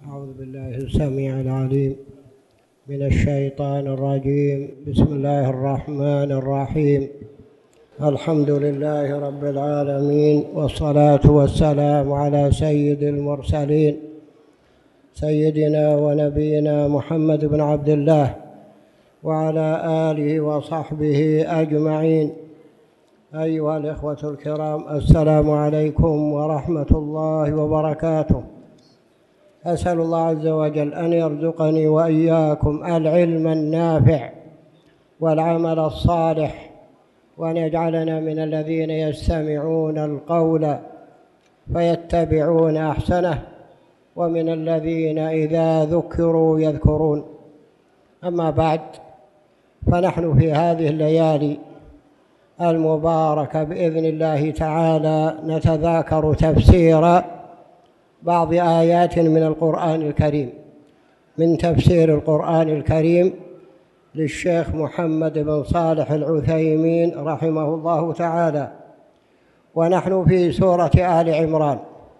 أعوذ بالله السميع العليم من الشيطان الرجيم. بسم الله الرحمن الرحيم. الحمد لله رب العالمين، والصلاة والسلام على سيد المرسلين سيدنا ونبينا محمد بن عبد الله وعلى آله وصحبه أجمعين. أيها الإخوة الكرام، السلام عليكم ورحمة الله وبركاته. أسأل الله عز وجل أن يرزقني وإياكم العلم النافع والعمل الصالح، وأن يجعلنا من الذين يستمعون القول فيتبعون أحسنه، ومن الذين إذا ذكروا يذكرون. أما بعد، فنحن في هذه الليالي المباركة بإذن الله تعالى نتذاكر تفسير بعض آيات من القرآن الكريم، من تفسير القرآن الكريم للشيخ محمد بن صالح العثيمين رحمه الله تعالى. ونحن في سورة آل عمران،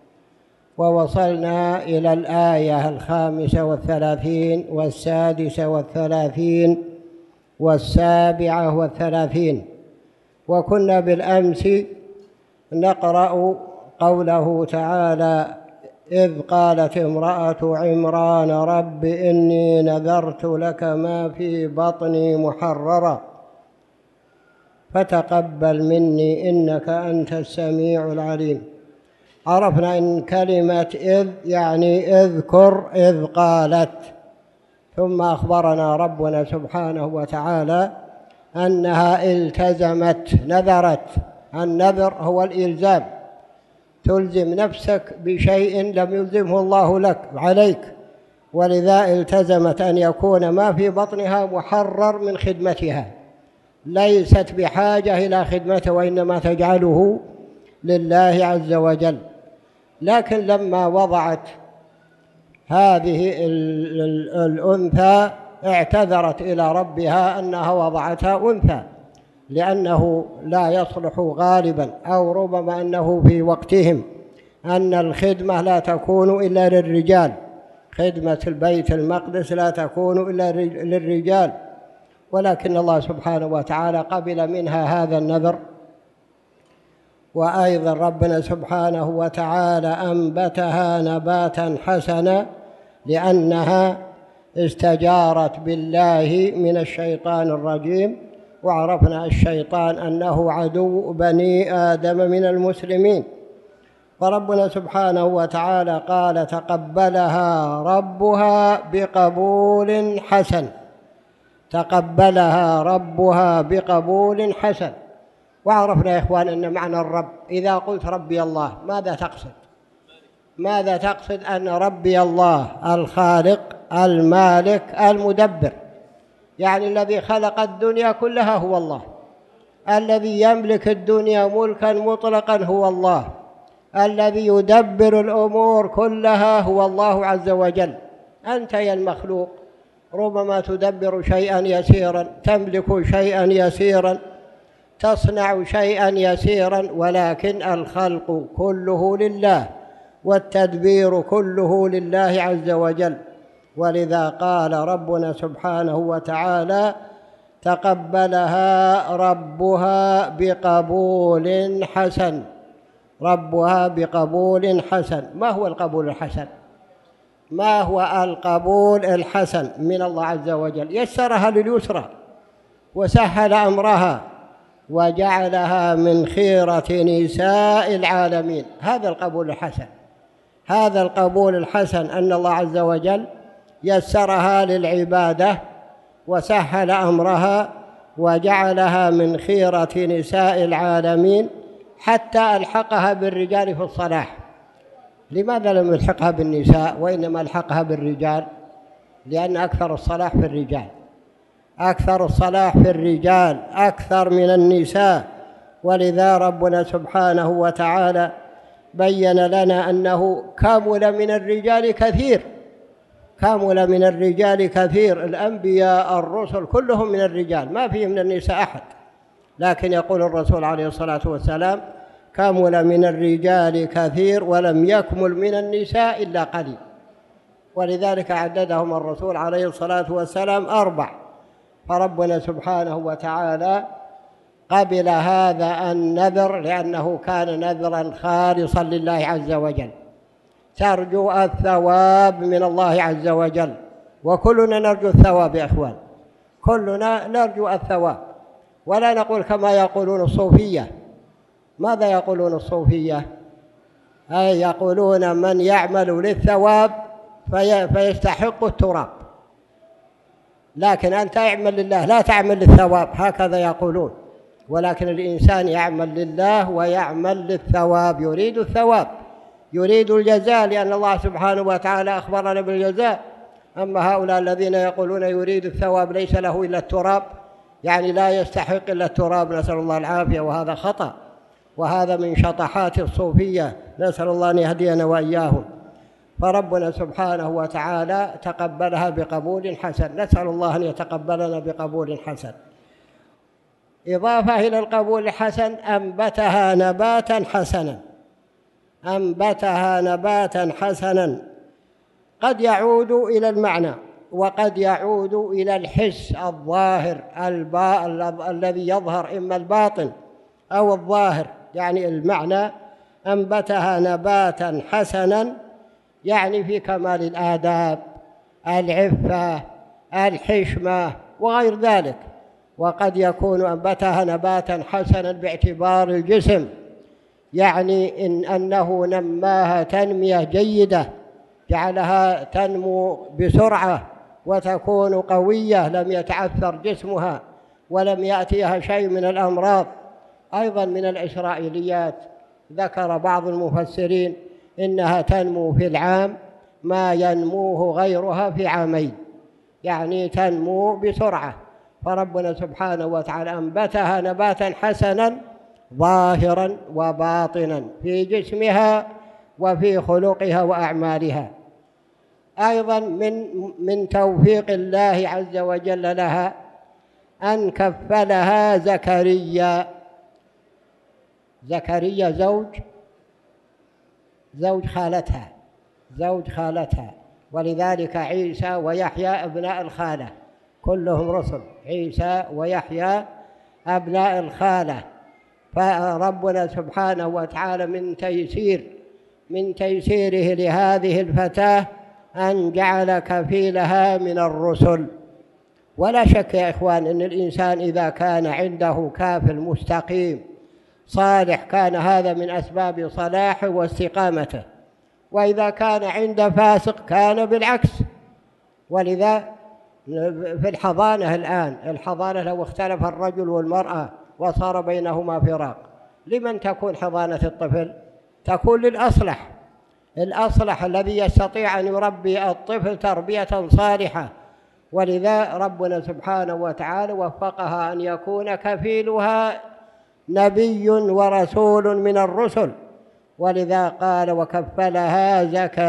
ووصلنا إلى الآية 35 و36 و37، وكنا بالأمس نقرأ قوله تعالى: إذ قالت امرأة عمران رب إني نذرت لك ما في بطني محررا فتقبل مني إنك أنت السميع العليم. عرفنا إن كلمة إذ يعني اذكر إذ قالت، ثم أخبرنا ربنا سبحانه وتعالى أنها التزمت، نذرت. النذر هو الإلزام، تلزم نفسك بشيء لم يلزمه الله لك عليك، ولذا التزمت أن يكون ما في بطنها محرر من خدمتها، ليست بحاجة إلى خدمته، وإنما تجعله لله عز وجل. لكن لما وضعت هذه الأنثى اعتذرت إلى ربها أنها وضعتها أنثى، لأنه لا يصلح غالبا، أو ربما أنه في وقتهم أن الخدمة لا تكون إلا للرجال، خدمة البيت المقدس لا تكون إلا للرجال، ولكن الله سبحانه وتعالى قبل منها هذا النذر. وأيضا ربنا سبحانه وتعالى أنبتها نباتا حسنا لأنها استجارت بالله من الشيطان الرجيم، وعرفنا الشيطان أنه عدو بني آدم من المسلمين. فربنا سبحانه وتعالى قال: تقبلها ربها بقبول حسن، تقبلها ربها بقبول حسن. وعرفنا يا إخوان أن معنى الرب، إذا قلت ربي الله ماذا تقصد؟ ماذا تقصد؟ أن ربي الله الخالق المالك المدبر، يعني الذي خلق الدنيا كلها هو الله، الذي يملك الدنيا ملكا مطلقا هو الله، الذي يدبر الأمور كلها هو الله عز وجل. أنت يا المخلوق ربما تدبر شيئا يسيرا، تملك شيئا يسيرا، تصنع شيئا يسيرا، ولكن الخلق كله لله والتدبير كله لله عز وجل. ولذا قال ربنا سبحانه وتعالى: تقبلها ربها بقبول حسن، ربها بقبول حسن. ما هو القبول الحسن؟ ما هو القبول الحسن من الله عز وجل؟ يسرها لليسرى وسهل أمرها وجعلها من خيرة نساء العالمين. هذا القبول الحسن، هذا القبول الحسن، أن الله عز وجل يسرها للعبادة وسهل أمرها وجعلها من خيرة نساء العالمين، حتى ألحقها بالرجال في الصلاح. لماذا لم يلحقها بالنساء وإنما ألحقها بالرجال؟ لأن أكثر الصلاح في الرجال، أكثر الصلاح في الرجال أكثر من النساء. ولذا ربنا سبحانه وتعالى بين لنا أنه كمل من الرجال كثير، كمل من الرجال كثير. الأنبياء الرسل كلهم من الرجال، ما فيه من النساء أحد. لكن يقول الرسول عليه الصلاة والسلام: كمل من الرجال كثير ولم يكمل من النساء إلا قليل. ولذلك عددهم الرسول عليه الصلاة والسلام 4. فربنا سبحانه وتعالى قبل هذا النذر لأنه كان نذرا خالصا لله عز وجل، ترجو الثواب من الله عز وجل، وكلنا نرجو الثواب يا إخوان، كلنا نرجو الثواب، ولا نقول كما يقولون الصوفية. ماذا يقولون الصوفية؟ أي يقولون من يعمل للثواب فيستحق التراب، لكن أنت اعمل لله لا تعمل للثواب، هكذا يقولون. ولكن الإنسان يعمل لله ويعمل للثواب، يريد الثواب، يريد الجزاء، لأن الله سبحانه وتعالى أخبرنا بالجزاء. أما هؤلاء الذين يقولون يريد الثواب ليس له إلا التراب، يعني لا يستحق إلا التراب، نسأل الله العافية، وهذا خطأ، وهذا من شطحات الصوفية، نسأل الله أن يهدينا وإياهم. فربنا سبحانه وتعالى تقبلها بقبول حسن، نسأل الله أن يتقبلنا بقبول حسن. إضافة إلى القبول الحسن أنبتها نباتا حسنا، أنبتها نباتا حسنا، قد يعود إلى المعنى وقد يعود إلى الحس الظاهر الذي يظهر، إما الباطن أو الظاهر. يعني المعنى أنبتها نباتا حسنا يعني في كمال الآداب، العفة، الحشمة وغير ذلك. وقد يكون أنبتها نباتا حسنا باعتبار الجسم، يعني أنه نماها تنمية جيدة، جعلها تنمو بسرعة وتكون قوية، لم يتعثر جسمها ولم يأتيها شيء من الأمراض. أيضا من الإسرائيليات ذكر بعض المفسرين إنها تنمو في العام ما ينموه غيرها في عامين، يعني تنمو بسرعة. فربنا سبحانه وتعالى أنبتها نباتا حسنا ظاهرا وباطنا في جسمها وفي خلقها وأعمالها. أيضا من توفيق الله عز وجل لها أن كفلها زكريا. زكريا زوج خالتها، ولذلك عيسى ويحيى أبناء الخالة، كلهم رسل، عيسى ويحيى أبناء الخالة. فربنا سبحانه وتعالى من تيسيره لهذه الفتاة أن جعل كفيلها من الرسل. ولا شك يا إخوان أن الإنسان إذا كان عنده كافل مستقيم صالح كان هذا من أسباب صلاحه واستقامته، وإذا كان عند فاسق كان بالعكس. ولذا في الحضانة الآن، الحضانة لو اختلف الرجل والمرأة وصار بينهما فراق، لمن تكون حضانة الطفل؟ تكون الأصلح الذي يستطيع أن يربي الطفل تربية صالحة. ولذا ربنا سبحانه وتعالى وفقها أن يكون كفيلها نبي ورسول من الرسل، ولذا قال وكفلها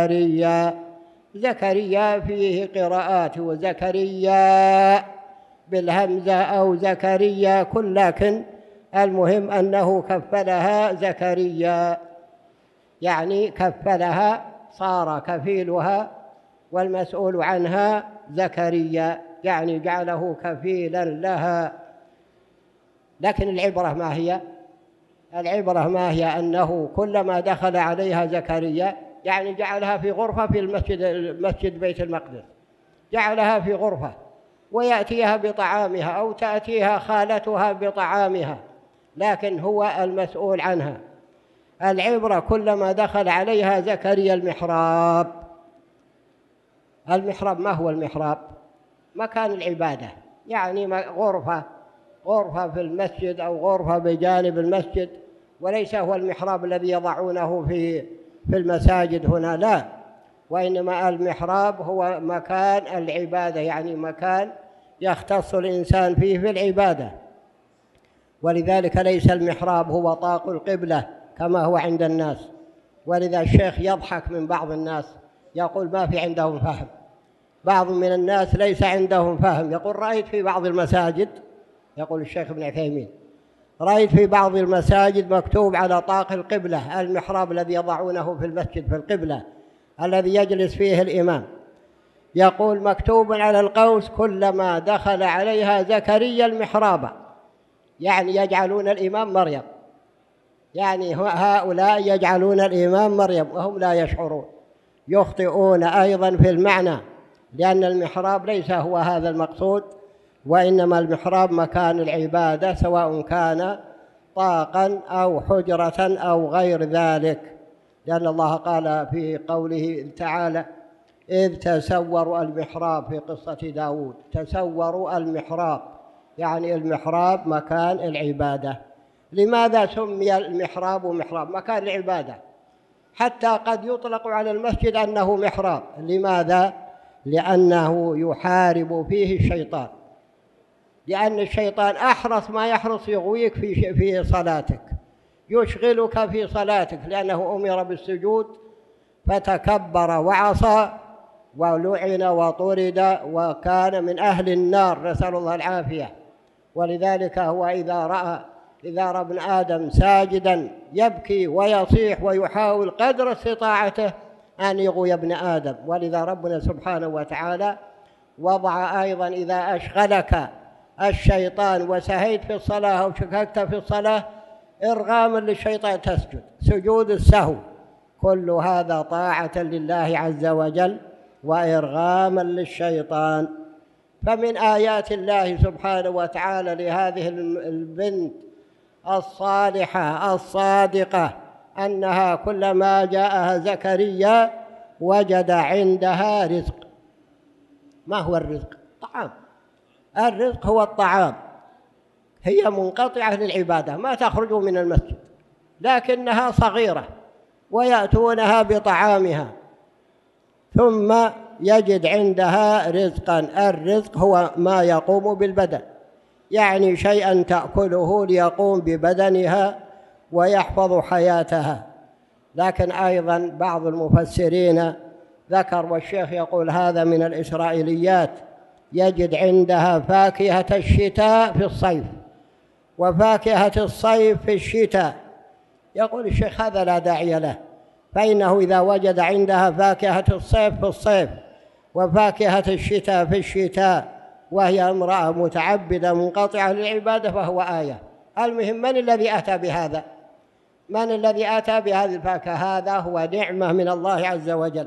زكريا فيه قراءات، وزكريا بالهمزة أو زكريا كل، لكن المهم أنه كفلها زكريا، يعني كفلها صار كفيلها والمسؤول عنها زكريا، يعني جعله كفيلا لها. لكن العبرة ما هي؟ العبرة ما هي؟ أنه كلما دخل عليها زكريا، يعني جعلها في غرفة في المسجد بيت المقدس، جعلها في غرفة ويأتيها بطعامها أو تأتيها خالتها بطعامها، لكن هو المسؤول عنها. العبرة كلما دخل عليها زكريا المحراب. ما هو المحراب؟ مكان العبادة، يعني غرفة في المسجد أو غرفة بجانب المسجد، وليس هو المحراب الذي يضعونه في المساجد هنا، لا، وإنما المحراب هو مكان العبادة، يعني مكان يختص الإنسان فيه في العبادة. ولذلك ليس المحراب هو طاق القبلة كما هو عند الناس. ولذا الشيخ يضحك من بعض الناس، يقول ما في عندهم فهم. بعض من الناس ليس عندهم فهم، يقول رأيت في بعض المساجد، يقول الشيخ ابن عثيمين، رأيت في بعض المساجد مكتوب على طاق القبلة المحراب الذي يضعونه في المسجد في القبلة الذي يجلس فيه الإمام، يقول مكتوب على القوس كلما دخل عليها زكريا المحراب، يعني يجعلون الإمام مريم، يعني هؤلاء يجعلون الإمام مريم وهم لا يشعرون، يخطئون أيضا في المعنى، لأن المحراب ليس هو هذا المقصود، وإنما المحراب مكان العبادة سواء كان طاقا أو حجرة أو غير ذلك، لأن الله قال في قوله تعالى إذ تسوروا المحراب في قصة داود، تسوروا المحراب يعني المحراب مكان العبادة. لماذا سمي المحراب محراب؟ مكان العبادة، حتى قد يطلق على المسجد أنه محراب. لماذا؟ لأنه يحارب فيه الشيطان، لأن الشيطان أحرص ما يحرص يغويك في صلاتك، يشغلك في صلاتك، لأنه أمر بالسجود فتكبر وعصى ولعن وطرد وكان من أهل النار، نسأل الله العافية. ولذلك هو إذا رأى ابن آدم ساجدا يبكي ويصيح ويحاول قدر استطاعته أن يغوي ابن آدم. ولذا ربنا سبحانه وتعالى وضع أيضا إذا أشغلك الشيطان وسهيت في الصلاة أو شككت في الصلاة إرغاما للشيطان تسجد، سجود السهو، كل هذا طاعة لله عز وجل وإرغاما للشيطان. فمن آيات الله سبحانه وتعالى لهذه البنت الصالحة الصادقة أنها كلما جاءها زكريا وجد عندها رزق. ما هو الرزق؟ طعام. الرزق هو الطعام، هي منقطعة للعبادة، ما تخرج من المسجد، لكنها صغيرة ويأتونها بطعامها، ثم يجد عندها رزقا. الرزق هو ما يقوم بالبدن، يعني شيئا تأكله ليقوم ببدنها ويحفظ حياتها. لكن أيضا بعض المفسرين ذكر، والشيخ يقول هذا من الإسرائيليات، يجد عندها فاكهة الشتاء في الصيف وفاكهة الصيف في الشتاء. يقول الشيخ هذا لا داعي له، فإنه إذا وجد عندها فاكهة الصيف في الصيف وفاكهة الشتاء في الشتاء وهي امرأة متعبدة منقطعة للعبادة فهو آية. المهم من الذي أتى بهذا؟ من الذي أتى بهذه الفاكهة؟ هذا هو نعمة من الله عز وجل.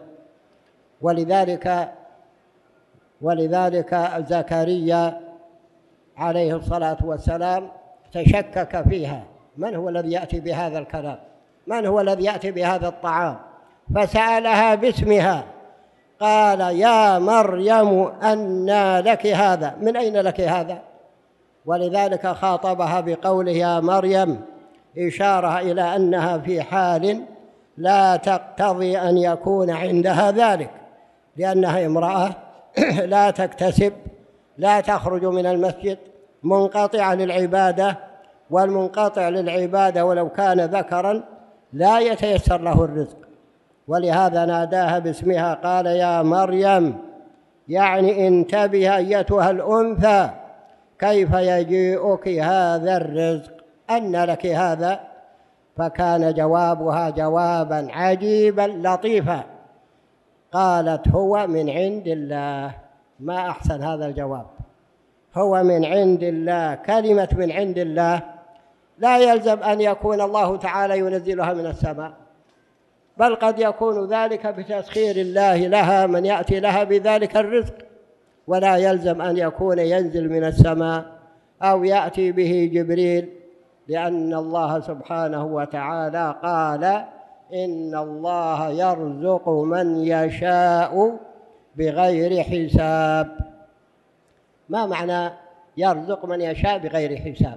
ولذلك زكريا عليه الصلاة والسلام تشكك فيها، من هو الذي يأتي بهذا الكلام؟ من هو الذي يأتي بهذا الطعام؟ فسألها باسمها، قال يا مريم أنى لك هذا، من أين لك هذا؟ ولذلك خاطبها بقوله يا مريم، إشارة إلى أنها في حال لا تقتضي أن يكون عندها ذلك، لأنها امرأة لا تكتسب، لا تخرج من المسجد، منقطعة للعبادة، والمنقطع للعبادة ولو كان ذكرا لا يتيسر له الرزق. ولهذا ناداها باسمها، قال يا مريم، يعني انتبه أيتها الأنثى، كيف يجيئك هذا الرزق؟ أن لك هذا؟ فكان جوابها جوابا عجيبا لطيفا، قالت هو من عند الله. ما أحسن هذا الجواب، هو من عند الله. كلمة من عند الله لا يلزم أن يكون الله تعالى ينزلها من السماء، بل قد يكون ذلك بتسخير الله لها من يأتي لها بذلك الرزق، ولا يلزم أن يكون ينزل من السماء أو يأتي به جبريل، لأن الله سبحانه وتعالى قال إن الله يرزق من يشاء بغير حساب. ما معنى يرزق من يشاء بغير حساب؟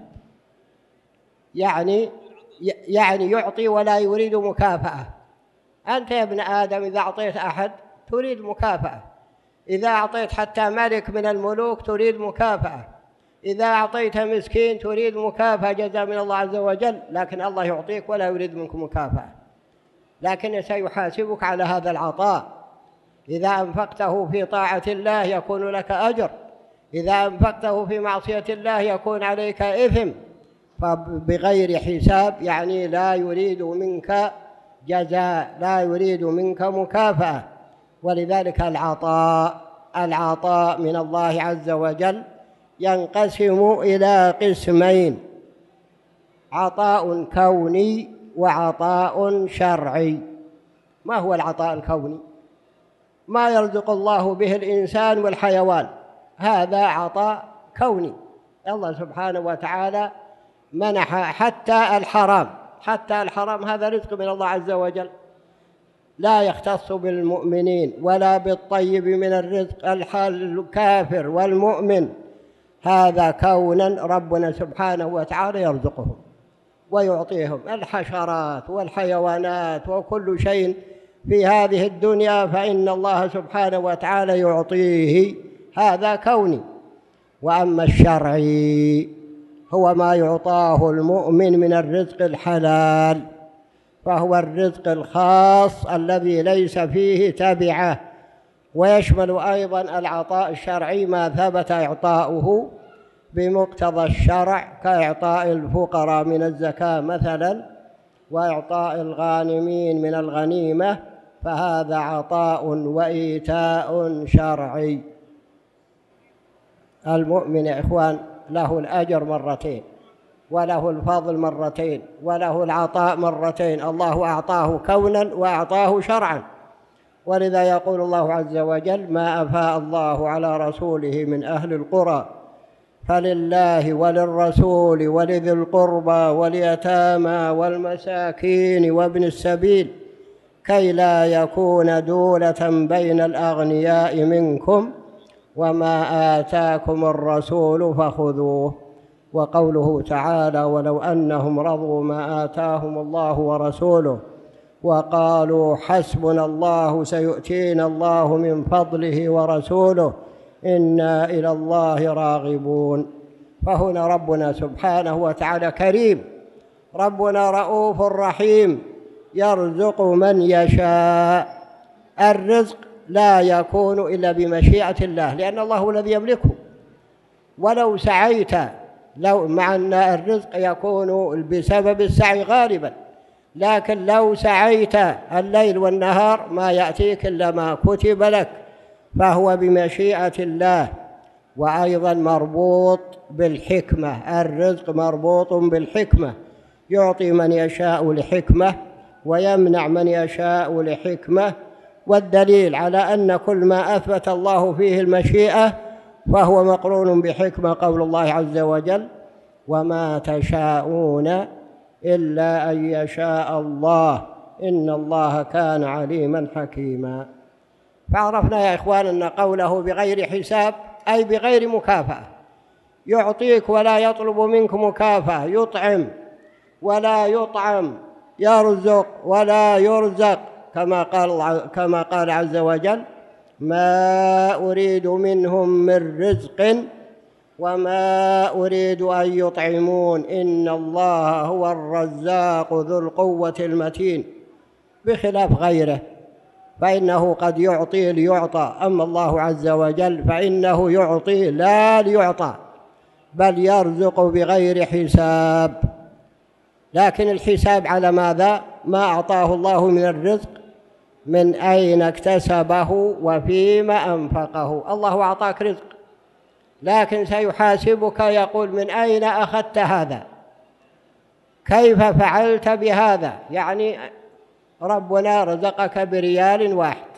يعني يعطي ولا يريد مكافأة. أنت يا ابن آدم إذا أعطيت أحد تريد مكافأة، إذا أعطيت حتى ملك من الملوك تريد مكافأة، إذا أعطيت مسكين تريد مكافأة جزاء من الله عز وجل، لكن الله يعطيك ولا يريد منك مكافأة، لكن سيحاسبك على هذا العطاء. إذا أنفقته في طاعة الله يكون لك أجر، إذا أنفقته في معصية الله يكون عليك إثم. فبغير حساب يعني لا يريد منك جزاء، لا يريد منك مكافأة. ولذلك العطاء العطاء من الله عز وجل ينقسم إلى قسمين: عطاء كوني وعطاء شرعي. ما هو العطاء الكوني؟ ما يرزق الله به الإنسان والحيوان، هذا عطاء كوني. الله سبحانه وتعالى منح حتى الحرام هذا رزق من الله عز وجل، لا يختص بالمؤمنين ولا بالطيب من الرزق. الكافر والمؤمن هذا كونا ربنا سبحانه وتعالى يرزقهم ويعطيهم. الحشرات والحيوانات وكل شيء في هذه الدنيا فإن الله سبحانه وتعالى يعطيه، هذا كوني. وأما الشرعي هو ما يعطاه المؤمن من الرزق الحلال، فهو الرزق الخاص الذي ليس فيه تبعة، ويشمل أيضا العطاء الشرعي ما ثبت إعطاؤه بمقتضى الشرع، كإعطاء الفقراء من الزكاة مثلا، وإعطاء الغانمين من الغنيمة، فهذا عطاء وإيتاء شرعي. المؤمن يا إخوان له الأجر مرتين، وله الفضل مرتين، وله العطاء مرتين. الله أعطاه كونا وأعطاه شرعا، ولذا يقول الله عز وجل: ما أفاء الله على رسوله من أهل القرى فلله وللرسول ولذي القربى واليتامى والمساكين وابن السبيل كي لا يكون دولة بين الأغنياء منكم وما آتاكم الرسول فخذوه. وقوله تعالى: ولو أنهم رضوا ما آتاهم الله ورسوله وقالوا حسبنا الله سيؤتينا الله من فضله ورسوله إنا إلى الله راغبون. فهنا ربنا سبحانه وتعالى كريم، ربنا رؤوف رحيم، يرزق من يشاء. الرزق لا يكون إلا بمشيئة الله، لأن الله هو الذي يملكه. ولو سعيت، مع أن الرزق يكون بسبب السعي غالبا، لكن لو سعيت الليل والنهار ما يأتيك إلا ما كتب لك، فهو بمشيئة الله. وأيضا مربوط بالحكمة، الرزق مربوط بالحكمة، يعطي من يشاء لحكمة ويمنع من يشاء لحكمة. والدليل على أن كل ما أثبت الله فيه المشيئة فهو مقرون بحكمة قول الله عز وجل: وما تشاءون إلا أن يشاء الله إن الله كان عليما حكيما. فعرفنا يا إخوان أن قوله بغير حساب أي بغير مكافأة، يعطيك ولا يطلب منك مكافأة، يطعم ولا يطعم، يرزق ولا يرزق، كما قال عز وجل: ما أريد منهم من رزق وما أريد أن يطعمون إن الله هو الرزاق ذو القوة المتين. بخلاف غيره فإنه قد يعطي ليعطى، أما الله عز وجل فإنه يعطي لا ليعطى، بل يرزق بغير حساب. لكن الحساب على ماذا؟ ما أعطاه الله من الرزق من أين اكتسبه وفيما أنفقه. الله أعطاك رزق لكن سيحاسبك، يقول: من أين أخذت هذا؟ كيف فعلت بهذا؟ يعني ربنا رزقك بريال واحد،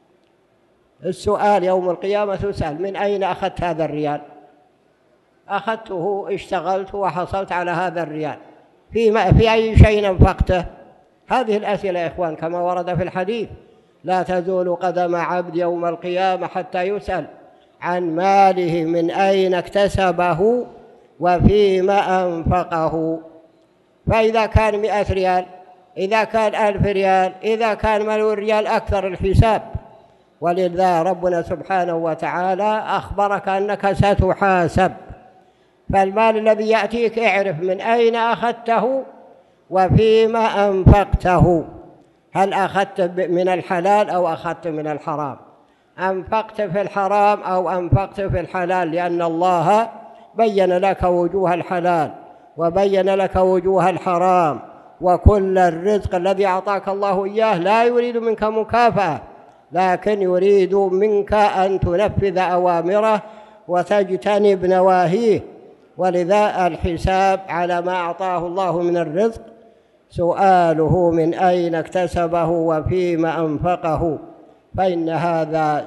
السؤال يوم القيامة تسأل: من أين أخذت هذا الريال؟ أخذته، اشتغلت وحصلت على هذا الريال، في أي شيء أنفقته؟ هذه الأسئلة يا إخوان كما ورد في الحديث: لا تزول قدم عبد يوم القيامة حتى يسأل عن ماله من أين اكتسبه وفيما أنفقه. فإذا كان 100 ريال، إذا كان 1000 ريال، إذا كان 1,000,000 ريال، أكثر الحساب. ولذا ربنا سبحانه وتعالى أخبرك أنك ستحاسب. فالمال الذي يأتيك اعرف من أين أخذته وفيما أنفقته. هل أخذت من الحلال أو أخذت من الحرام؟ أنفقت في الحرام أو أنفقت في الحلال؟ لأن الله بين لك وجوه الحلال وبين لك وجوه الحرام، وكل الرزق الذي أعطاك الله إياه لا يريد منك مكافأة، لكن يريد منك أن تنفذ أوامره وتجتنب نواهيه. ولذا الحساب على ما أعطاه الله من الرزق، سؤاله من أين اكتسبه وفيما أنفقه، فإن هذا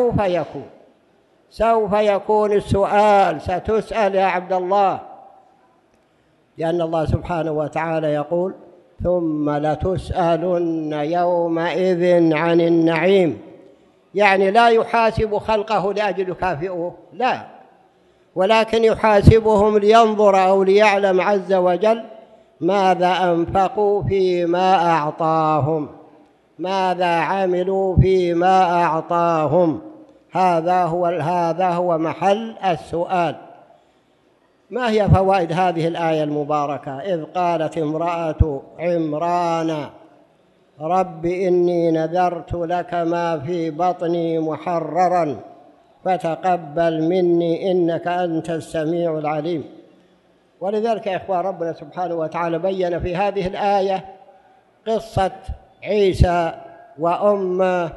سوف يكون السؤال، ستسأل يا عبد الله، لأن الله سبحانه وتعالى يقول: ثم لتسألن يومئذ عن النعيم. يعني لا يحاسب خلقه لأجل يكافئه، لا، ولكن يحاسبهم لينظر أو ليعلم عز وجل ماذا أنفقوا فيما أعطاهم، ماذا عملوا فيما أعطاهم. هذا هو محل السؤال. ما هي فوائد هذه الآية المباركة؟ إذ قالت امرأة عمران: رب إني نذرت لك ما في بطني محررا فتقبل مني إنك أنت السميع العليم. ولذلك يا إخوان، ربنا سبحانه وتعالى بيّن في هذه الآية قصة عيسى وأمه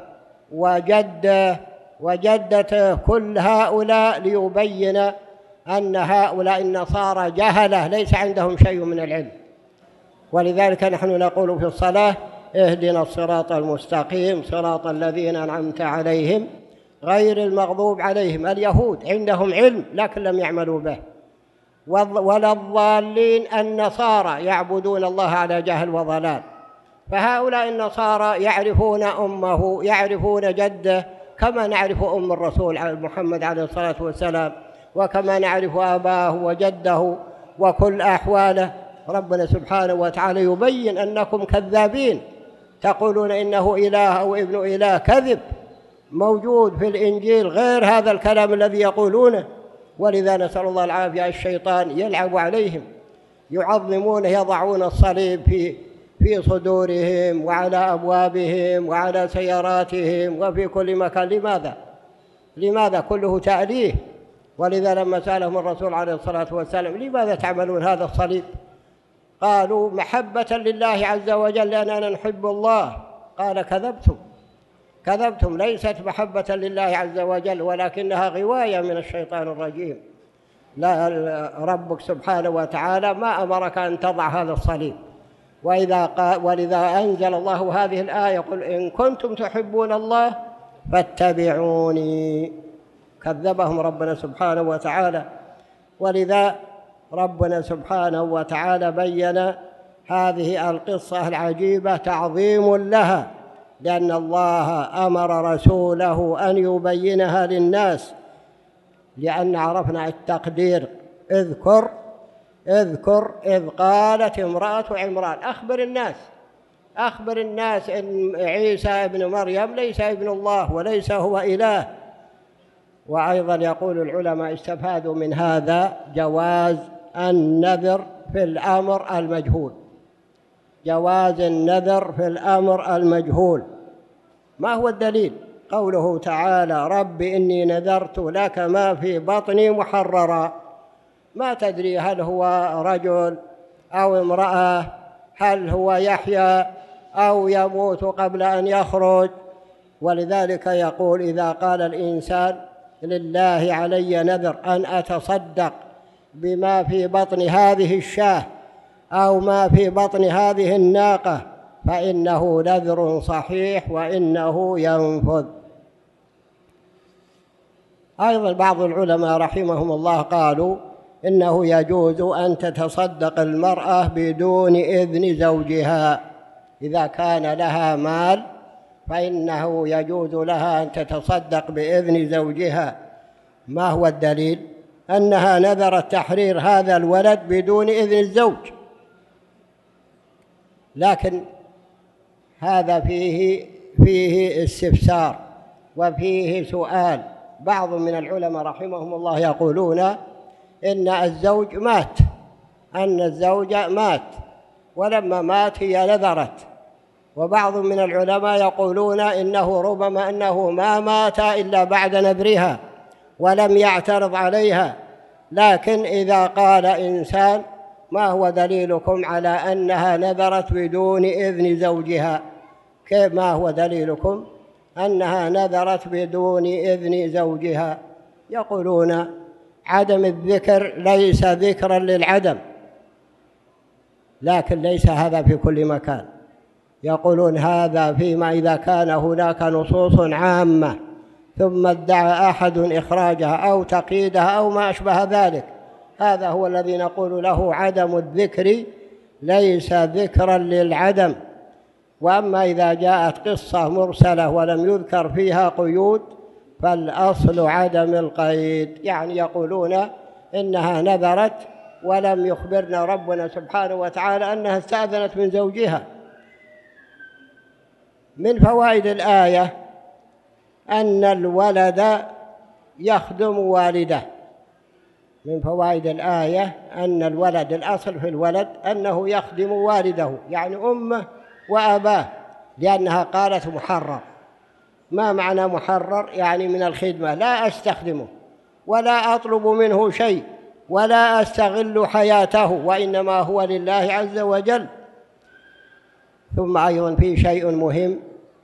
وجدته، كل هؤلاء ليبين أن هؤلاء النصارى جهلة ليس عندهم شيء من العلم. ولذلك نحن نقول في الصلاة: اهدنا الصراط المستقيم صراط الذين أنعمت عليهم غير المغضوب عليهم. اليهود عندهم علم لكن لم يعملوا به، ولا الضالين النصارى يعبدون الله على جهل وضلال. فهؤلاء النصارى يعرفون أمه، يعرفون جده، كما نعرف أم الرسول محمد عليه الصلاة والسلام، وكما نعرف أباه وجده وكل أحواله. ربنا سبحانه وتعالى يبين أنكم كذابين، تقولون إنه إله أو ابن إله، كذب موجود في الإنجيل غير هذا الكلام الذي يقولونه. ولذا نسأل الله العافية، الشيطان يلعب عليهم، يعظمونه، يضعون الصليب في صدورهم وعلى أبوابهم وعلى سياراتهم وفي كل مكان. لماذا؟ كله تأليه. ولذا لما سألهم الرسول عليه الصلاة والسلام: لماذا تعملون هذا الصليب؟ قالوا: محبة لله عز وجل لأننا نحب الله. قال: كذبتم، ليست محبة لله عز وجل ولكنها غواية من الشيطان الرجيم. لا، ربك سبحانه وتعالى ما أمرك أن تضع هذا الصليب. ولذا أنزل الله هذه الآية: قل إن كنتم تحبون الله فاتبعوني. كذبهم ربنا سبحانه وتعالى. ولذا ربنا سبحانه وتعالى بين هذه القصة العجيبة تعظيم لها، لأن الله أمر رسوله أن يبينها للناس، لأن عرفنا التقدير. اذكر إذ قالت امرأة عمران. أخبر الناس إن عيسى ابن مريم ليس ابن الله وليس هو إله. وأيضا يقول العلماء استفادوا من هذا جواز النذر في الأمر المجهول، جواز النذر في الأمر المجهول. ما هو الدليل؟ قوله تعالى: رب إني نذرت لك ما في بطني محررا. ما تدري هل هو رجل أو امرأة، هل هو يحيى أو يموت قبل أن يخرج. ولذلك يقول: إذا قال الإنسان لله علي نذر أن أتصدق بما في بطن هذه الشاة أو ما في بطن هذه الناقة فإنه نذر صحيح وإنه ينفذ. أيضا بعض العلماء رحمهم الله قالوا إنه يجوز أن تتصدق المرأة بدون إذن زوجها. إذا كان لها مال فإنه يجوز لها أن تتصدق بإذن زوجها. ما هو الدليل؟ أنها نذرت تحرير هذا الولد بدون إذن الزوج. لكن هذا فيه استفسار وفيه سؤال. بعض من العلماء رحمهم الله يقولون إن الزوج مات، ولما مات هي نذرت. وبعض من العلماء يقولون إنه ربما أنه ما مات إلا بعد نذرها ولم يعترض عليها. لكن إذا قال إنسان: ما هو دليلكم على أنها نذرت بدون إذن زوجها؟ ما هو دليلكم؟ أنها نذرت بدون إذن زوجها. يقولون عدم الذكر ليس ذكرا للعدم، لكن ليس هذا في كل مكان. يقولون هذا فيما إذا كان هناك نصوص عامة ثم ادعى أحد إخراجها أو تقييدها أو ما أشبه ذلك، هذا هو الذي نقول له عدم الذكر ليس ذكرا للعدم. وأما إذا جاءت قصة مرسلة ولم يذكر فيها قيود فالأصل عدم القيد. يعني يقولون إنها نذرت ولم يخبرنا ربنا سبحانه وتعالى أنها استأذنت من زوجها. من فوائد الآية أن الولد يخدم والده. من فوائد الآية أن الولد، الأصل في الولد أنه يخدم والده، يعني أمه وأباه، لأنها قالت محرر. ما معنى محرر؟ يعني من الخدمة، لا أستخدمه ولا أطلب منه شيء ولا أستغل حياته، وإنما هو لله عز وجل. ثم أيضا في شيء مهم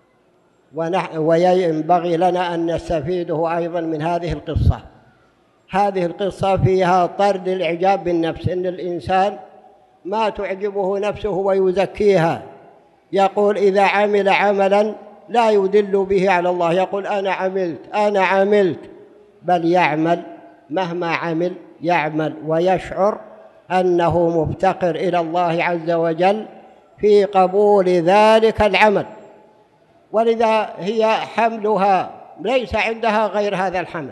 وينبغي لنا أن نستفيده أيضا من هذه القصة. هذه القصة فيها طرد الإعجاب بالنفس، إن الإنسان ما تعجبه نفسه ويزكيها. يقول إذا عمل عملا لا يدل به على الله، يقول أنا عملت، بل يعمل، مهما عمل يعمل ويشعر أنه مفتقر إلى الله عز وجل في قبول ذلك العمل. ولذا هي حملها ليس عندها غير هذا الحمل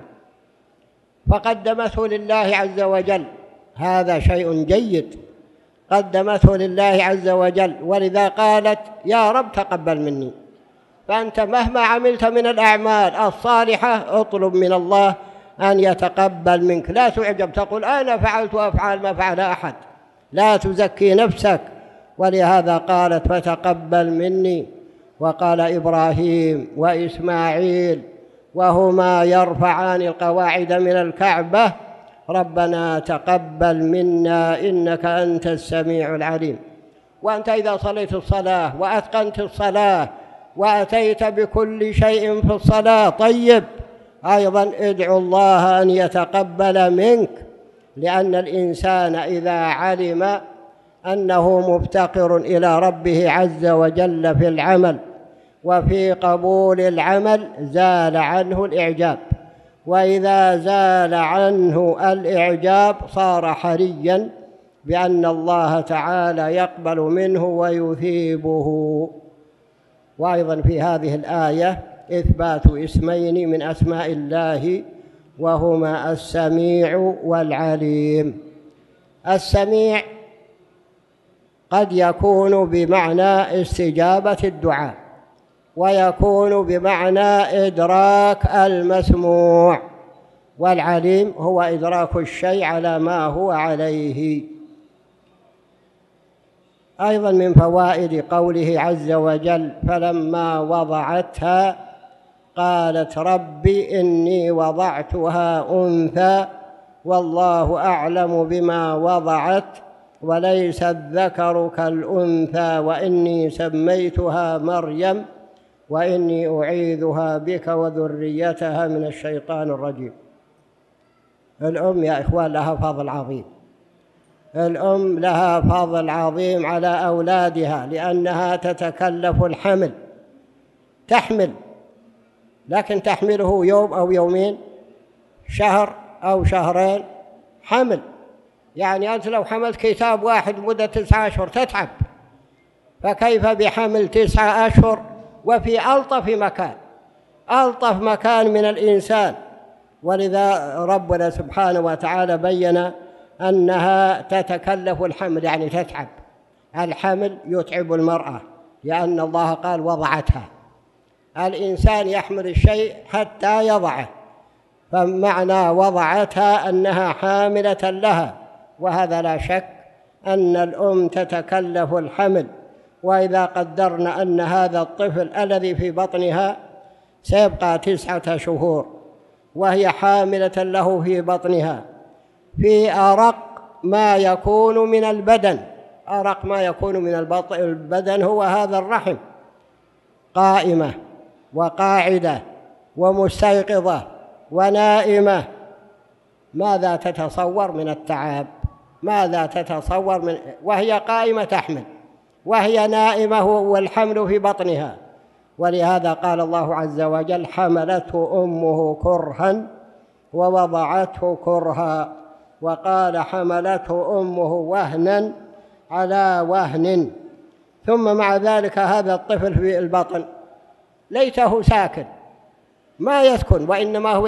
فقدمته لله عز وجل، هذا شيء جيد، قدمته لله عز وجل. ولذا قالت يا رب تقبل مني. فأنت مهما عملت من الأعمال الصالحة اطلب من الله أن يتقبل منك، لا تعجب تقول أنا فعلت وأفعال ما فعل أحد، لا تزكي نفسك. ولهذا قالت فتقبل مني. وقال إبراهيم وإسماعيل وهما يرفعان القواعد من الكعبة ربنا تقبل منا إنك أنت السميع العليم. وأنت إذا صليت الصلاة وأتقنت الصلاة وأتيت بكل شيء في الصلاة طيب، أيضا ادعو الله أن يتقبل منك، لأن الإنسان إذا علم أنه مفتقر إلى ربه عز وجل في العمل وفي قبول العمل زال عنه الإعجاب، وإذا زال عنه الإعجاب صار حريا بأن الله تعالى يقبل منه ويثيبه. وأيضا في هذه الآية إثبات اسمين من أسماء الله وهما السميع والعليم. السميع قد يكون بمعنى استجابة الدعاء ويكون بمعنى إدراك المسموع، والعليم هو إدراك الشيء على ما هو عليه. أيضا من فوائد قوله عز وجل فلما وضعتها قالت رب إني وضعتها أنثى والله أعلم بما وضعت وليس الذكر كالأنثى وإني سميتها مريم وإني أعيذها بك وذريتها من الشيطان الرجيم. الأم يا إخوان لها فضل عظيم، الأم لها فضل عظيم على أولادها، لأنها تتكلف الحمل، تحمل، لكن تحمله يوم أو يومين، شهر أو شهرين حمل. يعني أنت لو حملت كتاب واحد مدة 9 أشهر تتعب، فكيف بحمل 9 أشهر وفي ألطف مكان، ألطف مكان من الإنسان. ولذا ربنا سبحانه وتعالى بين أنها تتكلف الحمل، يعني تتعب. الحمل يتعب المرأة لأن الله قال وضعتها، الإنسان يحمل الشيء حتى يضعه، فمعنى وضعتها أنها حاملة لها، وهذا لا شك أن الأم تتكلف الحمل. وإذا قدرنا أن هذا الطفل الذي في بطنها سيبقى 9 شهور وهي حاملة له في بطنها في أرق ما يكون من البدن، أرق ما يكون من البدن هو هذا الرحم، قائمة وقاعدة ومستيقظة ونائمة، ماذا تتصور من التعب؟ ماذا تتصور من وهي قائمة تحمل وهي نائمة والحمل في بطنها؟ ولهذا قال الله عز وجل: حملته أمه كرها ووضعته كرها. وقال: حملته أمه وهنا على وهن. ثم مع ذلك هذا الطفل في البطن ليته ساكن، ما يسكن، وإنما هو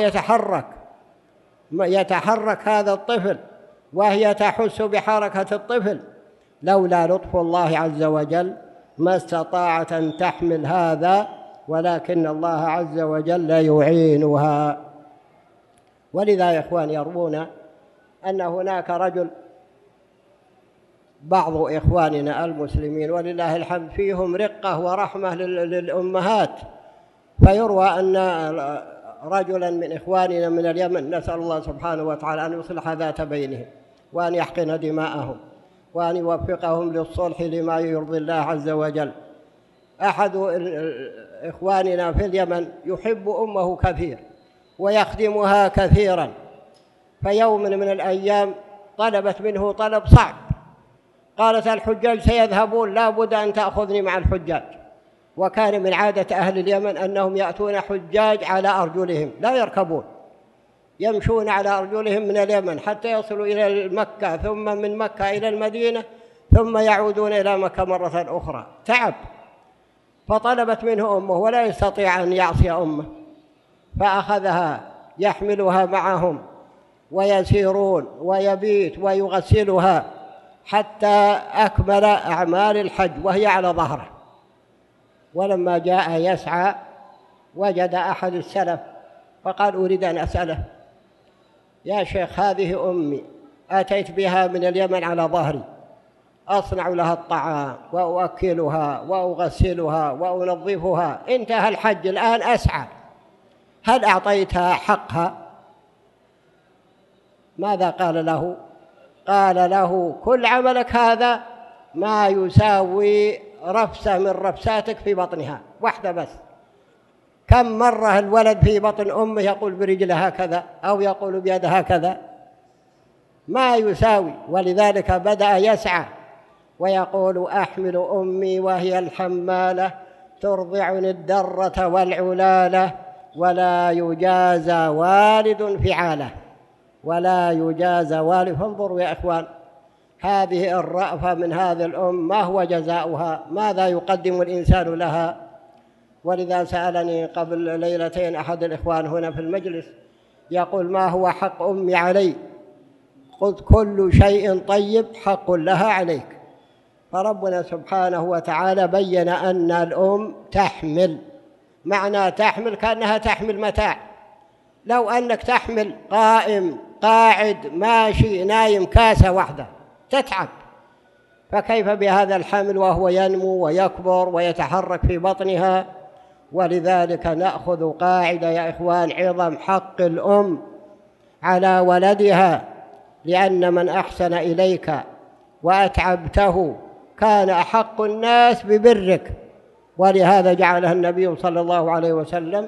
يتحرك هذا الطفل، وهي تحس بحركة الطفل. لولا لطف الله عز وجل ما استطاعت أن تحمل هذا، ولكن الله عز وجل يعينها. ولذا يا إخوان يروون أن هناك رجل، بعض إخواننا المسلمين ولله الحمد فيهم رقة ورحمة للأمهات، فيروى أن رجلا من إخواننا من اليمن، نسأل الله سبحانه وتعالى أن يصلح ذات بينهم وأن يحقن دماءهم وأن يوفقهم للصلح لما يرضي الله عز وجل. أحد إخواننا في اليمن يحب أمه كثير ويخدمها كثيرا، فيوم من الأيام طلبت منه طلب صعب، قالت: الحجاج سيذهبون، لا بد أن تأخذني مع الحجاج. وكان من عادة أهل اليمن أنهم يأتون حجاج على أرجلهم لا يركبون، يمشون على أرجلهم من اليمن حتى يصلوا إلى مكة، ثم من مكة إلى المدينة، ثم يعودون إلى مكة مرة أخرى. تعب، فطلبت منه أمه ولا يستطيع أن يعصي أمه، فأخذها يحملها معهم ويسيرون ويبيت ويغسلها حتى أكمل أعمال الحج وهي على ظهره. ولما جاء يسعى وجد أحد السلف فقال: أريد أن أسأله يا شيخ، هذه أمي أتيت بها من اليمن على ظهري، أصنع لها الطعام وأؤكلها وأغسلها وأنظفها، انتهى الحج الآن أسعى، هل أعطيتها حقها؟ ماذا قال له؟ قال له: كل عملك هذا ما يساوي رفسة من رفساتك في بطنها واحدة بس. كم مرة الولد في بطن أمه يقول برجله هكذا أو يقول بيده هكذا، ما يساوي. ولذلك بدأ يسعى ويقول: أحمل أمي وهي الحمالة ترضعني الدرة والعلالة، ولا يجازى والد فعاله، ولا يجازى والد. فانظروا يا إخوان، هذه الرأفة من هذه الأم ما هو جزاؤها؟ ماذا يقدم الإنسان لها؟ ولذا سألني قبل ليلتين أحد الإخوان هنا في المجلس يقول: ما هو حق أمي علي؟ قلت: كل شيء طيب حق لها عليك. فربنا سبحانه وتعالى بين أن الأم تحمل، معنى تحمل كأنها تحمل متاع. لو أنك تحمل قائم قاعد ماشي نايم كاسة واحدة تتعب، فكيف بهذا الحمل وهو ينمو ويكبر ويتحرك في بطنها؟ ولذلك نأخذ قاعدة يا إخوان: عظم حق الأم على ولدها، لأن من أحسن إليك وأتعبته كان أحق الناس ببرك. ولهذا جعلها النبي صلى الله عليه وسلم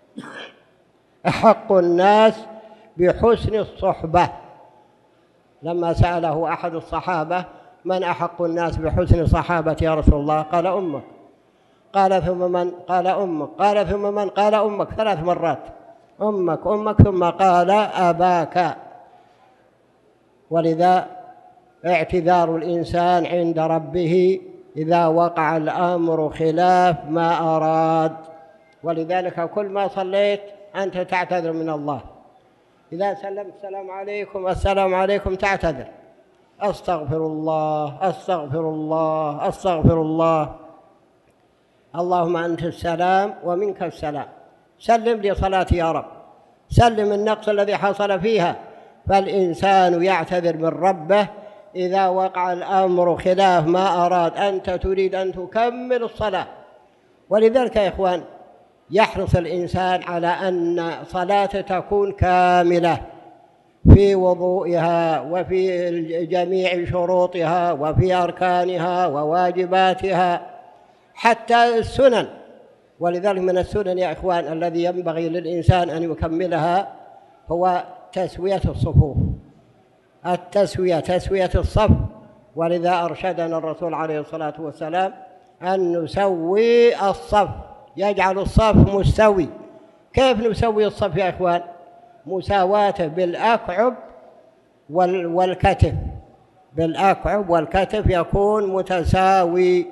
أحق الناس بحسن الصحبة. لما سأله أحد الصحابة: من أحق الناس بحسن صحابة يا رسول الله؟ قال: أمك. قال: ثم من؟ قال: أمك. قال: ثم من؟ قال: أمك 3 مرات، أمك أمك، ثم قال: أباك. ولذا اعتذار الإنسان عند ربه إذا وقع الأمر خلاف ما أراد. ولذلك كل ما صليت أنت تعتذر من الله، إذا سلمت السلام عليكم السلام عليكم تعتذر: أستغفر الله أستغفر الله أستغفر الله، اللهم أنت السلام ومنك السلام، سلم لي صلاتي يا رب، سلم النقص الذي حصل فيها. فالإنسان يعتذر من ربه إذا وقع الأمر خلاف ما أراد. أنت تريد أن تكمل الصلاة، ولذلك يا إخوان يحرص الإنسان على أن صلاته تكون كاملة في وضوئها وفي جميع شروطها وفي أركانها وواجباتها، حتى السنن ولذلك من السنن يا إخوان الذي ينبغي للإنسان أن يكملها هو تسوية الصفوف، تسوية الصف. ولذا أرشدنا الرسول عليه الصلاة والسلام أن نسوي الصف، يجعل الصف مستوي. كيف نسوي الصف يا إخوان؟ مساواته بالأكعب والكتف، بالأكعب والكتف يكون متساوي،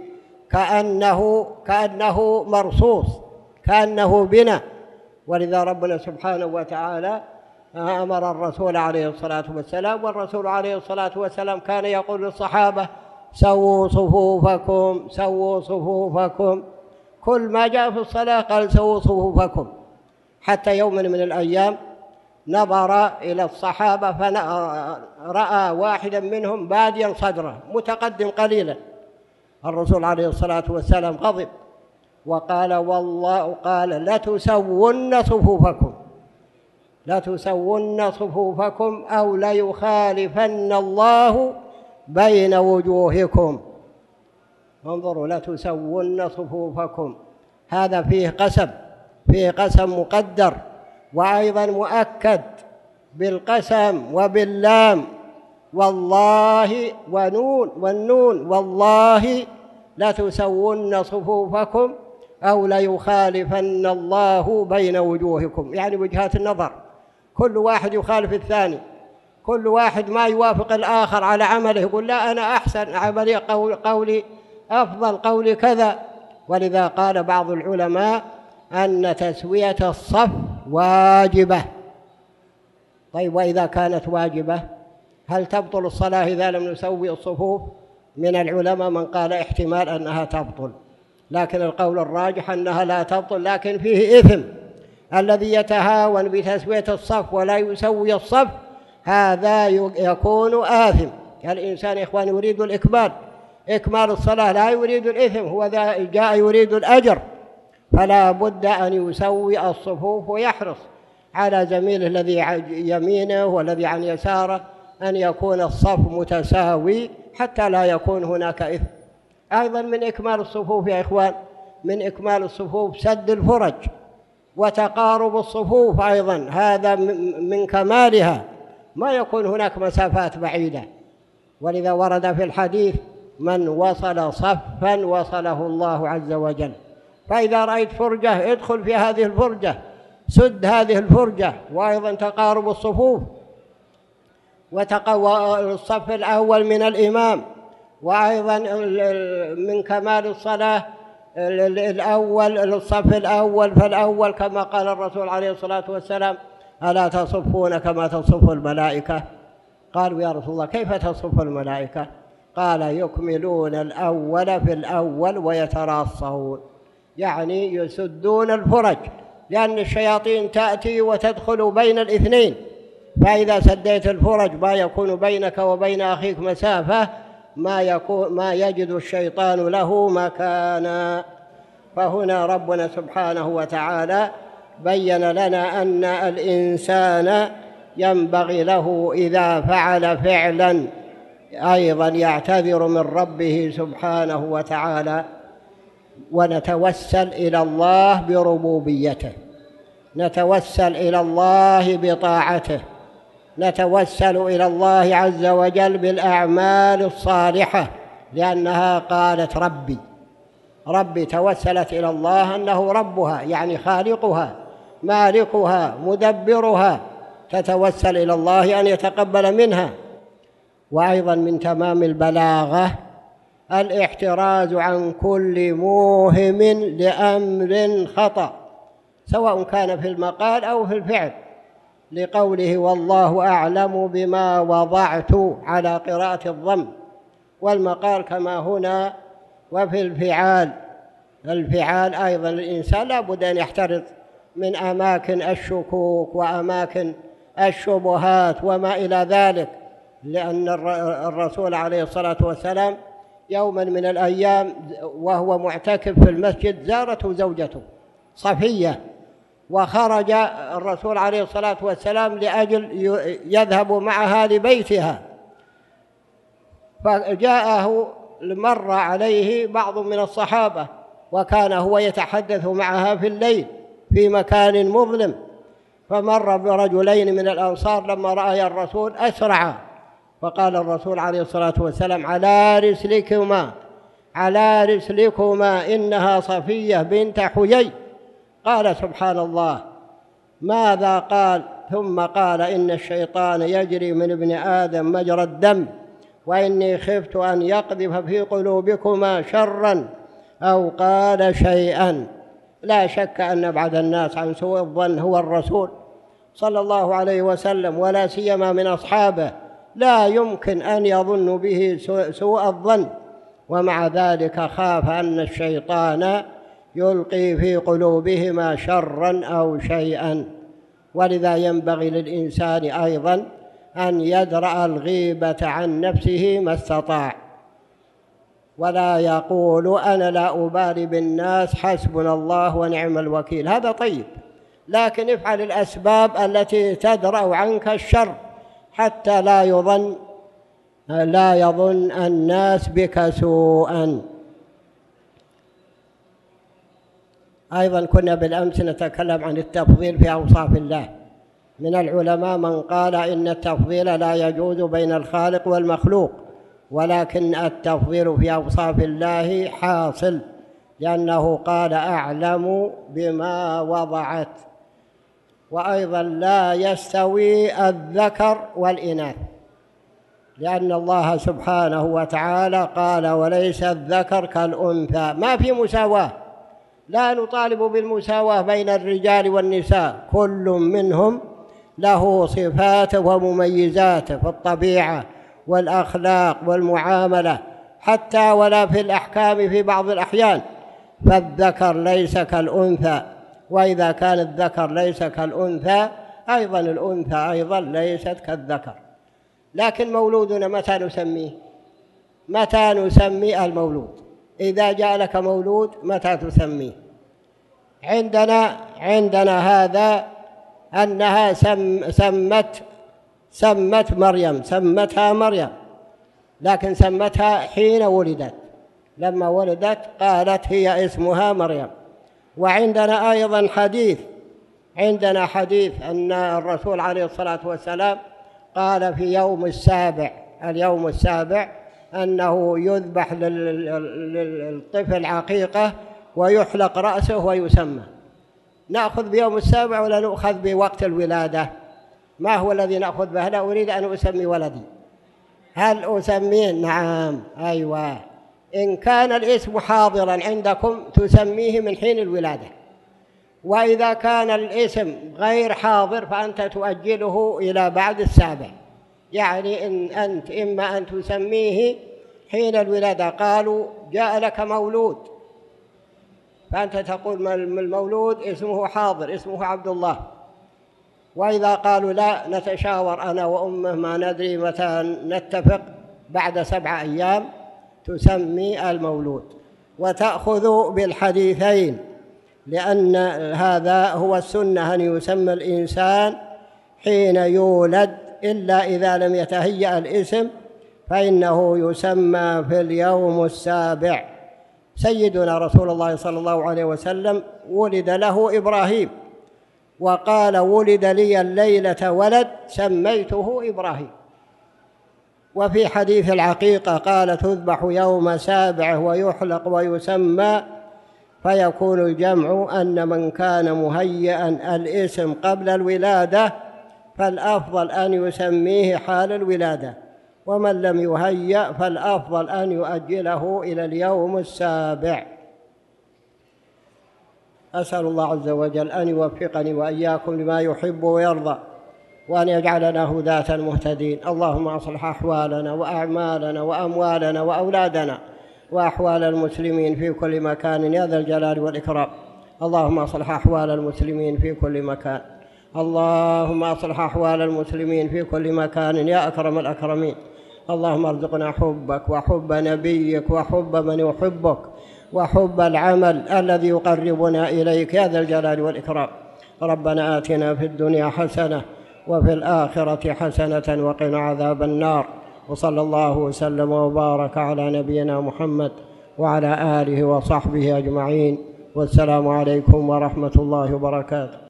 كأنه مرصوص، كأنه بناء. ولذا ربنا سبحانه وتعالى أمر الرسول عليه الصلاة والسلام، والرسول عليه الصلاة والسلام كان يقول للصحابة: سووا صفوفكم، سووا صفوفكم. كل ما جاء في الصلاة قال: سووا صفوفكم. حتى يوم من الأيام نظر إلى الصحابة فرأى واحدا منهم باديا صدره متقدم قليلا. الرسول عليه الصلاة والسلام غضب وقال: والله، قال: لتسون صفوفكم، لتسون صفوفكم أو ليخالفن الله بين وجوهكم. انظروا، لتسون صفوفكم، هذا فيه قسم، فيه قسم مقدر، وأيضا مؤكد بالقسم وباللام، والله والنون، والله لتسون صفوفكم أو ليخالفن الله بين وجوهكم، يعني وجهات النظر، كل واحد يخالف الثاني، كل واحد ما يوافق الآخر على عمله، يقول: لا، أنا أحسن عملي، قولي أفضل، قولي كذا. ولذا قال بعض العلماء أن تسوية الصف واجبة. طيب، وإذا كانت واجبة هل تبطل الصلاة إذا لم نسوي الصفوف؟ من العلماء من قال احتمال أنها تبطل، لكن القول الراجح أنها لا تبطل، لكن فيه إثم. الذي يتهاون بتسوية الصف ولا يسوي الصف هذا يكون آثم. الإنسان يا إخوان يريد الإكمال، إكمال الصلاة، لا يريد الإثم، هو جاء يريد الأجر، فلا بد أن يسوي الصفوف ويحرص على زميله الذي عن يمينه والذي عن يساره أن يكون الصف متساوي حتى لا يكون هناك إثم. أيضا من إكمال الصفوف يا إخوان، من إكمال الصفوف سد الفرج وتقارب الصفوف، أيضا هذا من كمالها، ما يكون هناك مسافات بعيدة. ولذا ورد في الحديث: من وصل صفا وصله الله عز وجل. فإذا رأيت فرجة ادخل في هذه الفرجة، سد هذه الفرجة. وأيضا تقارب الصفوف والصف الأول من الإمام، وأيضا من كمال الصلاة الصف الأول فالأول، كما قال الرسول عليه الصلاة والسلام: ألا تصفون كما تصف الملائكة؟ قالوا: يا رسول الله، كيف تصف الملائكة؟ قال: يكملون الأول في الأول ويتراصون، يعني يسدون الفرج، لأن الشياطين تأتي وتدخل بين الاثنين، فإذا سديت الفرج ما يكون بينك وبين أخيك مسافة ما يجد الشيطان له مكانا. فهنا ربنا سبحانه وتعالى بين لنا أن الإنسان ينبغي له إذا فعل فعلا أيضا يعتذر من ربه سبحانه وتعالى، ونتوسل إلى الله بربوبيته، نتوسل إلى الله بطاعته، نتوسل إلى الله عز وجل بالأعمال الصالحة، لأنها قالت: ربي توسلت إلى الله أنه ربها، يعني خالقها، مالكها، مدبرها، تتوسل إلى الله أن يتقبل منها. وأيضا من تمام البلاغة الاحتراز عن كل موهم لأمر خطأ، سواء كان في المقال أو في الفعل، لقوله: والله أعلم بما وضعت، على قراءة الضم، والمقال كما هنا. وفي الفعال أيضا الإنسان لا بد أن يحترز من أماكن الشكوك وأماكن الشبهات وما إلى ذلك، لأن الرسول عليه الصلاة والسلام يوما من الأيام وهو معتكف في المسجد زارته زوجته صفية، وخرج الرسول عليه الصلاة والسلام لأجل يذهب معها لبيتها، فجاءه مر عليه بعض من الصحابة وكان هو يتحدث معها في الليل في مكان مظلم، فمر برجلين من الأنصار لما رأى الرسول أسرعا، فقال الرسول عليه الصلاة والسلام: على رسلكما على رسلكما، إنها صفية بنت حيي. قال: سبحان الله، ماذا قال؟ ثم قال: إن الشيطان يجري من ابن آدم مجرى الدم، وإني خفت أن يقذف في قلوبكما شرا أو قال شيئا. لا شك أن أبعد الناس عن سوء الظن هو الرسول صلى الله عليه وسلم، ولا سيما من أصحابه، لا يمكن أن يظن به سوء الظن، ومع ذلك خاف أن الشيطان يلقي في قلوبهما شرا أو شيئا. ولذا ينبغي للإنسان أيضا أن يدرأ الغيبة عن نفسه ما استطاع، ولا يقول: أنا لا أبالي بالناس، حسبنا الله ونعم الوكيل. هذا طيب، لكن افعل الأسباب التي تدرأ عنك الشر حتى لا يظن الناس بك سوءا. أيضا كنا بالأمس نتكلم عن التفضيل في أوصاف الله. من العلماء من قال إن التفضيل لا يجوز بين الخالق والمخلوق، ولكن التفضيل في أوصاف الله حاصل، لأنه قال: أعلم بما وضعت. وأيضا لا يستوي الذكر والإناث، لأن الله سبحانه وتعالى قال: وليس الذكر كالأنثى. ما في مساواة، لا نطالب بالمساواة بين الرجال والنساء، كل منهم له صفات ومميزات في الطبيعة والأخلاق والمعاملة، حتى ولا في الأحكام في بعض الأحيان. فالذكر ليس كالأنثى، وإذا كان الذكر ليس كالأنثى أيضا الأنثى أيضا ليست كالذكر. لكن مولودنا متى نسمي المولود؟ إذا جاء لك مولود متى تسميه؟ عندنا هذا أنها سمتها مريم، لكن سمتها حين ولدت، لما ولدت قالت هي اسمها مريم. وعندنا أيضا حديث أن الرسول عليه الصلاة والسلام قال في اليوم السابع أنه يذبح للطفل عقيقة ويحلق رأسه ويسمى. نأخذ بيوم السابع ولا نأخذ بوقت الولادة؟ ما هو الذي نأخذ به؟ لا أريد أن أسمي ولدي. هل أسميه؟ نعم، أيوة. إن كان الاسم حاضرا عندكم تسميه من حين الولادة، وإذا كان الاسم غير حاضر فأنت تؤجله إلى بعد السابع. يعني إن أنت إما أن تسميه حين الولادة، قالوا جاء لك مولود، فأنت تقول المولود اسمه حاضر، اسمه عبد الله. وإذا قالوا لا، نتشاور أنا وأمه ما ندري متى نتفق، بعد 7 أيام تسمي المولود. وتأخذ بالحديثين، لأن هذا هو السنة، أن يسمى الإنسان حين يولد، إلا إذا لم يتهيأ الاسم فإنه يسمى في اليوم السابع. سيدنا رسول الله صلى الله عليه وسلم ولد له إبراهيم، وقال: ولد لي الليلة ولد سميته إبراهيم. وفي حديث العقيقة قال: تذبح يوم سابعه ويحلق ويسمى، فيكون الجمع أن من كان مهيئا الاسم قبل الولادة فالأفضل أن يسميه حال الولادة، ومن لم يهيأ فالأفضل أن يؤجله إلى اليوم السابع. أسأل الله عز وجل أن يوفقني وإياكم لما يحب ويرضى، وأن يجعلنا هداة مهتدين. اللهم أصلح أحوالنا وأعمالنا وأموالنا وأولادنا وأحوال المسلمين في كل مكان يا ذا الجلال والإكرام. اللهم أصلح أحوال المسلمين في كل مكان، اللهم أصلح أحوال المسلمين في كل مكان يا أكرم الأكرمين. اللهم ارزقنا حبك وحب نبيك وحب من يحبك وحب العمل الذي يقربنا إليك يا ذا الجلال والإكرام. ربنا آتنا في الدنيا حسنة وفي الآخرة حسنة وقنا عذاب النار. وصلى الله وسلم وبارك على نبينا محمد وعلى آله وصحبه أجمعين، والسلام عليكم ورحمة الله وبركاته.